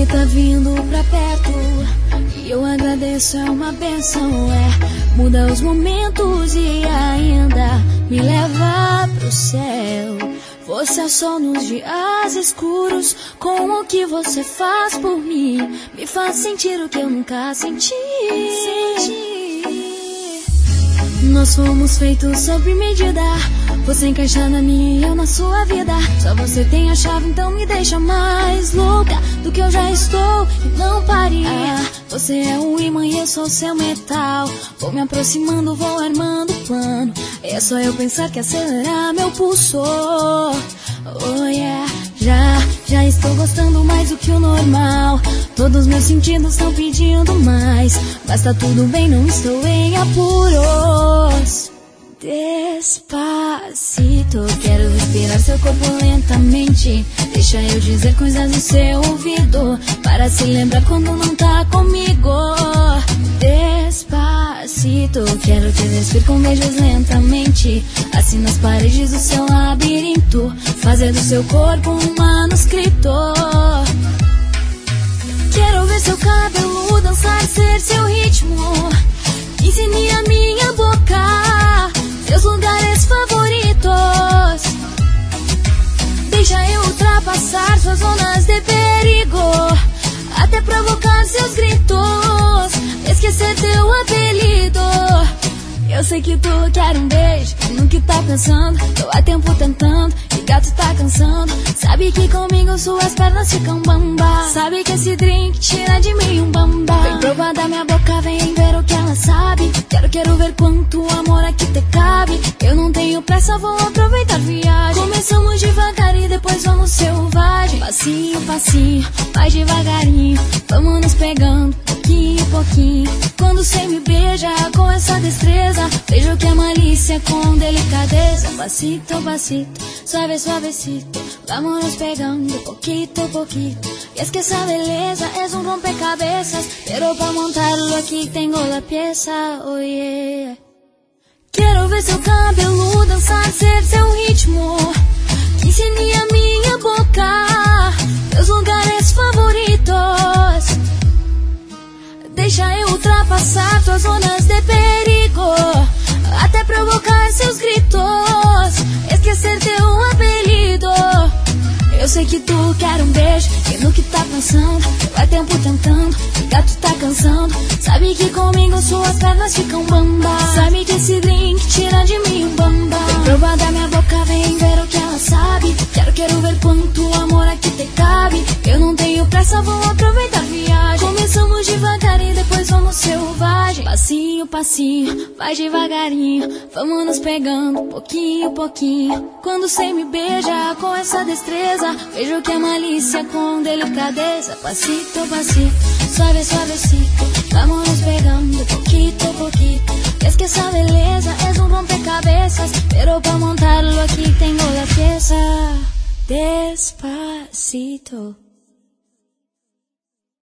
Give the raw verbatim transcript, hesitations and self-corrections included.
tá vindo pra perto e eu agradeço, é uma benção, é. Muda os momentos e ainda me leva pro céu. Você é só nos dias escuros, com o que você faz por mim, me faz sentir o que eu nunca senti. senti. Nós fomos feitos sob medida, você encaixa na minha e eu na sua vida. Só você tem a chave, então me deixa mais louca do que eu já estou e não pare. Ah, você é o imã e eu sou o seu metal. Vou me aproximando, vou armando o plano. É só eu pensar que acelerar meu pulso. Oh yeah, já, já estou gostando mais do que o normal. Todos meus sentidos estão pedindo mais, mas tá tudo bem, não estou em apuros. Despacito, quero respirar seu corpo lentamente. Deixa eu dizer coisas no seu ouvido, para se lembrar quando não tá comigo. Despacito, quero te despir com beijos lentamente, assim nas paredes do seu labirinto, fazer do seu corpo um manuscrito. Quero ver seu cabelo dançar, ser seu ritmo, ensine a minha boca seus lugares favoritos. Deixa eu ultrapassar suas zonas de perigo, até provocar seus gritos, esquecer teu apelido. Eu sei que tu quer um beijo, no que tá pensando, tô há tempo tentando, e gato tá cansando. Sabe que comigo suas pernas ficam bamba, sabe que esse drink tira de mim um bamba. Vem provar da minha boca, vem ver o que ela sabe. Quero, quero ver quanto amor aqui te cabe. Eu não tenho pressa, vou aproveitar a viagem. Começamos devagar e depois vamos selvagem. Passinho, passinho, vai devagarinho, vamos nos pegando, pouquinho, pouquinho. Quando cê me beija com essa destreza, vejo que é malícia com delicadeza. Pasito, pasito, suave, suavecito, vamos nos pegando, poquito, poquito. Y es que esa beleza es un rompecabezas, pero para montarlo aquí tengo la pieza, oh yeah. Quero ver seu cabelo dançar, ser seu ritmo, que ensine a minha boca meus lugares favoritos. Deixa eu ultrapassar tuas zonas de perigo, até provocar seus gritos, esquecer teu apelido. Eu sei que tu quer um beijo, e no que tá pensando, vai tempo tentando, o gato tá cansando. Sabe que comigo suas pernas ficam bamba, sabe que esse drink tira de mim um bamba. Vem provar da minha boca, vem ver o que ela sabe. Quero, quero ver quanto amor aqui te cabe. Eu não tenho pressa, vou aproveitar a viagem. Começamos devagar e depois vamos selvagem. Passinho, passinho, vai devagarinho, vamos nos pegando, pouquinho, pouquinho. Quando cê me beija com essa destreza, vejo que é malícia com delicadeza. Pasito, pasito, suave, suavecito, vamos nos pegando, poquito, poquito. Es que esa beleza es un rompecabezas, pero para montarlo aquí tengo la pieza. Despacito.